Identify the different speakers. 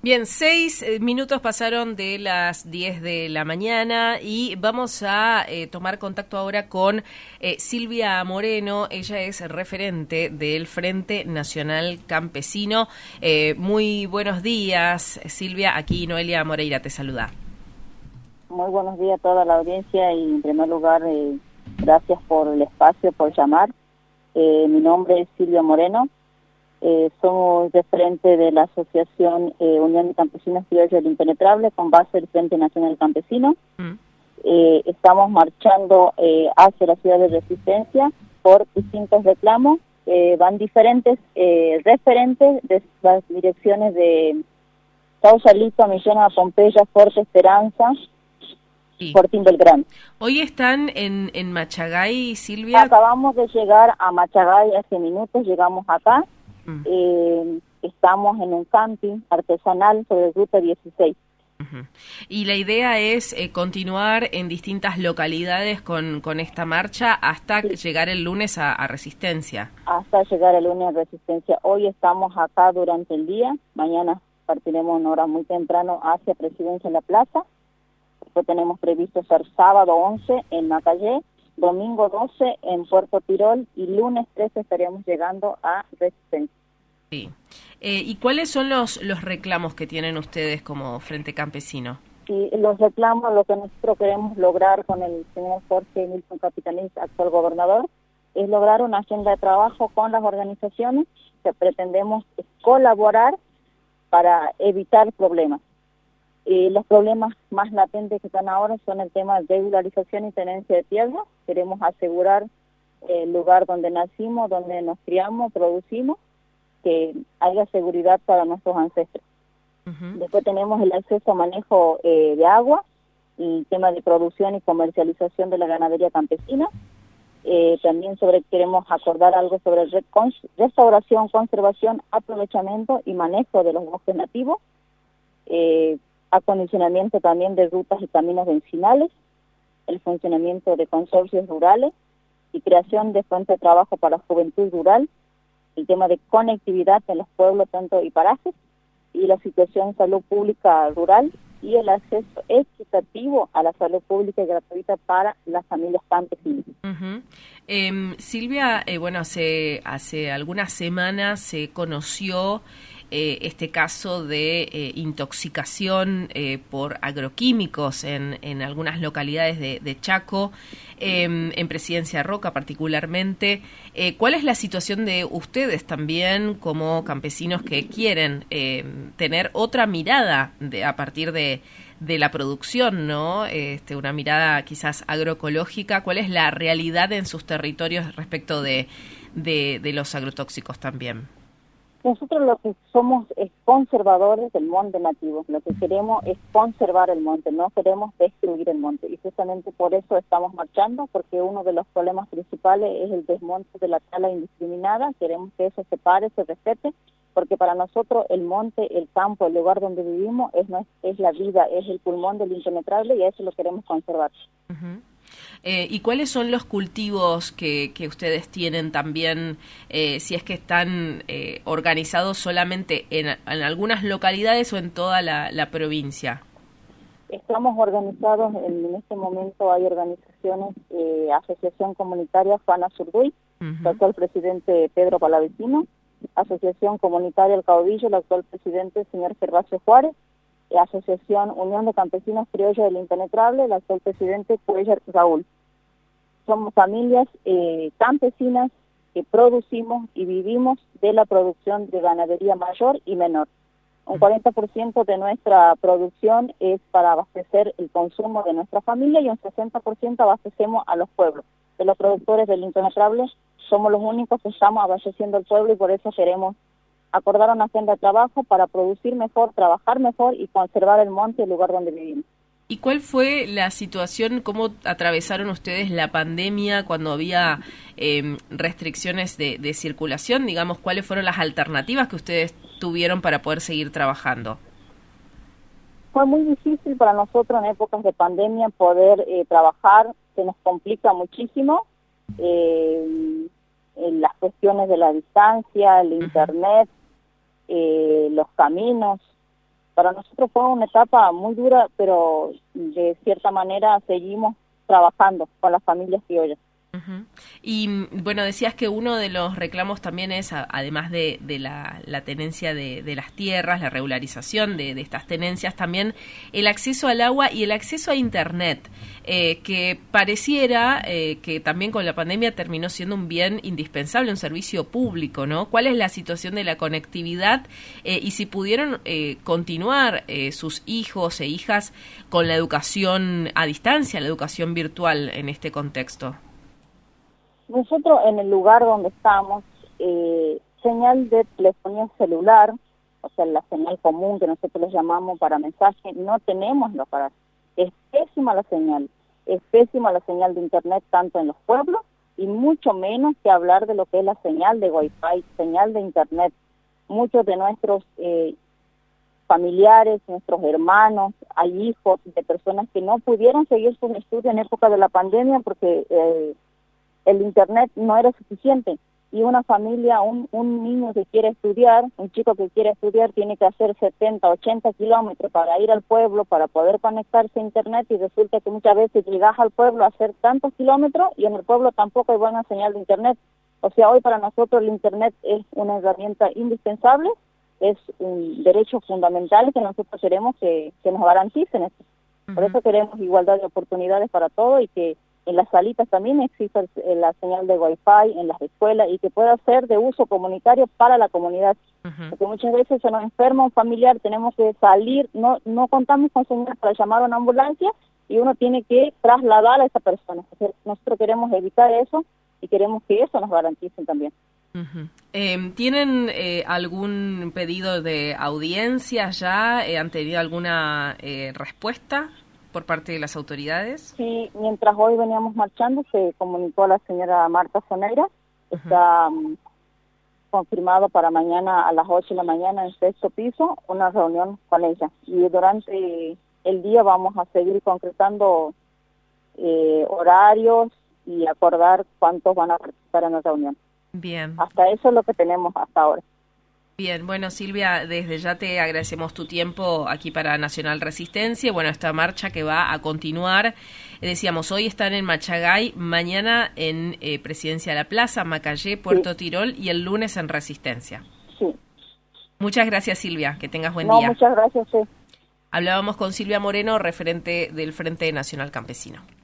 Speaker 1: Bien, 6 minutos pasaron de las 10 de la mañana y vamos a tomar contacto ahora con Silvia Moreno. Ella es referente del Frente Nacional Campesino. Muy buenos días, Silvia. Aquí Noelia Moreira te saluda.
Speaker 2: Muy buenos días a toda la audiencia y en primer lugar, gracias por el espacio, por llamar. Mi nombre es Silvia Moreno. Somos referente de la Asociación Unión de Campesinos Criollos del Impenetrable con base del Frente Nacional Campesino. Estamos marchando hacia la ciudad de Resistencia por distintos reclamos. Van diferentes referentes de las direcciones de Sausalito, Millena, Pompeya, Fuerte Esperanza,
Speaker 1: Sí.
Speaker 2: Fortín Belgrano.
Speaker 1: Hoy están en Machagay, Silvia.
Speaker 2: Acabamos de llegar a Machagay hace minutos, llegamos acá. Estamos en un camping artesanal sobre Ruta 16.
Speaker 1: Y la idea es continuar en distintas localidades con esta marcha hasta llegar el lunes a Resistencia.
Speaker 2: Hasta llegar el lunes a Resistencia. Hoy estamos acá durante el día, mañana partiremos en hora muy temprano hacia Presidencia en la Plaza. Después tenemos previsto ser sábado 11 en Macayé, domingo 12 en Puerto Tirol y lunes 13 estaríamos llegando a Resistencia.
Speaker 1: Sí. ¿Y cuáles son los reclamos que tienen ustedes como Frente Campesino?
Speaker 2: Sí, los reclamos, lo que nosotros queremos lograr con el señor Jorge Nilsson Capitanich, actual gobernador, es lograr una agenda de trabajo con las organizaciones que pretendemos colaborar para evitar problemas. Los problemas más latentes que están ahora son el tema de regularización y tenencia de tierra. Queremos asegurar el lugar donde nacimos, donde nos criamos, producimos, que haya seguridad para nuestros ancestros. Después tenemos el acceso a manejo de agua, y tema de producción y comercialización de la ganadería campesina. También queremos acordar algo sobre restauración, conservación, aprovechamiento y manejo de los bosques nativos. Acondicionamiento también de rutas y caminos vecinales, el funcionamiento de consorcios rurales y creación de fuentes de trabajo para la juventud rural, el tema de conectividad en los pueblos tanto y parajes, y la situación de salud pública rural y el acceso equitativo a la salud pública y gratuita para las familias campesinas.
Speaker 1: Silvia, bueno, hace algunas semanas se conoció este caso de intoxicación por agroquímicos en algunas localidades de Chaco, en Presidencia Roca particularmente. ¿Cuál es la situación de ustedes también como campesinos que quieren tener otra mirada a partir de la producción, ¿no? Una mirada quizás agroecológica? ¿Cuál es la realidad en sus territorios respecto de los agrotóxicos también?
Speaker 2: Nosotros lo que somos es conservadores del monte nativo. Lo que queremos es conservar el monte, no queremos destruir el monte. Y justamente por eso estamos marchando, porque uno de los problemas principales es el desmonte de la tala indiscriminada. Queremos que eso se pare, se respete, porque para nosotros el monte, el campo, el lugar donde vivimos es la vida, es el pulmón del impenetrable y a eso lo queremos conservar.
Speaker 1: ¿Y cuáles son los cultivos que ustedes tienen también, si es que están organizados solamente en algunas localidades o en toda la provincia?
Speaker 2: Estamos organizados, en este momento hay organizaciones, Asociación Comunitaria Juana Zurduy, el actual presidente Pedro Palavecino, Asociación Comunitaria El Caudillo, el actual presidente señor Gervasio Juárez, Asociación Unión de Campesinos Criollos del Impenetrable, el actual presidente Cuellar Raúl. Somos familias campesinas que producimos y vivimos de la producción de ganadería mayor y menor. Un 40% de nuestra producción es para abastecer el consumo de nuestra familia y un 60% abastecemos a los pueblos. De los productores del Impenetrable somos los únicos que estamos abasteciendo al pueblo y por eso queremos acordar una agenda de trabajo para producir mejor, trabajar mejor y conservar el monte, el lugar donde vivimos.
Speaker 1: ¿Y cuál fue la situación, cómo atravesaron ustedes la pandemia cuando había restricciones de circulación? Digamos, ¿cuáles fueron las alternativas que ustedes tuvieron para poder seguir trabajando?
Speaker 2: Fue muy difícil para nosotros en épocas de pandemia poder trabajar, se nos complica muchísimo las cuestiones de la distancia, el internet, los caminos. para nosotros fue una etapa muy dura, pero de cierta manera seguimos trabajando con las familias criollas.
Speaker 1: Uh-huh. Y bueno, decías que uno de los reclamos también es, además de la tenencia de las tierras, la regularización de estas tenencias, también el acceso al agua y el acceso a Internet, que pareciera que también con la pandemia terminó siendo un bien indispensable, un servicio público, ¿no? ¿Cuál es la situación de la conectividad y si pudieron continuar sus hijos e hijas con la educación a distancia, la educación virtual en este contexto?
Speaker 2: Nosotros en el lugar donde estamos, señal de telefonía celular, o sea, la señal común que nosotros le llamamos para mensaje, no tenemos los aparatos. Es pésima la señal de Internet tanto en los pueblos y mucho menos que hablar de lo que es la señal de Wi-Fi, señal de Internet. Muchos de nuestros familiares, nuestros hermanos, hay hijos de personas que no pudieron seguir sus estudios en época de la pandemia porque el Internet no era suficiente y una familia, un niño que quiere estudiar, un chico que quiere estudiar tiene que hacer 70, 80 kilómetros para ir al pueblo, para poder conectarse a Internet y resulta que muchas veces llegas al pueblo a hacer tantos kilómetros y en el pueblo tampoco hay buena señal de Internet. O sea, hoy para nosotros el Internet es una herramienta indispensable, es un derecho fundamental que nosotros queremos que nos garanticen esto. Por eso queremos igualdad de oportunidades para todos y que en las salitas también existe la señal de Wi-Fi en las escuelas y que pueda ser de uso comunitario para la comunidad. Porque muchas veces se nos enferma un familiar, tenemos que salir, no contamos con señal para llamar a una ambulancia y uno tiene que trasladar a esa persona. O sea, nosotros queremos evitar eso y queremos que eso nos garanticen también.
Speaker 1: ¿Tienen algún pedido de audiencia ya? ¿Han tenido alguna respuesta por parte de las autoridades?
Speaker 2: Sí, mientras hoy veníamos marchando, se comunicó a la señora Marta Soneira, está confirmado para mañana a las 8 de la mañana en 6º piso, una reunión con ella. Y durante el día vamos a seguir concretando horarios y acordar cuántos van a participar en la reunión.
Speaker 1: Bien.
Speaker 2: Hasta eso es lo que tenemos hasta ahora.
Speaker 1: Bien, bueno, Silvia, desde ya te agradecemos tu tiempo aquí para Nacional Resistencia. Bueno, esta marcha que va a continuar, decíamos, hoy están en Machagay, mañana en Presidencia de la Plaza, Macayé, Puerto Tirol y el lunes en Resistencia.
Speaker 2: Sí.
Speaker 1: Muchas gracias, Silvia, que tengas buen día.
Speaker 2: Muchas gracias, sí.
Speaker 1: Hablábamos con Silvia Moreno, referente del Frente Nacional Campesino.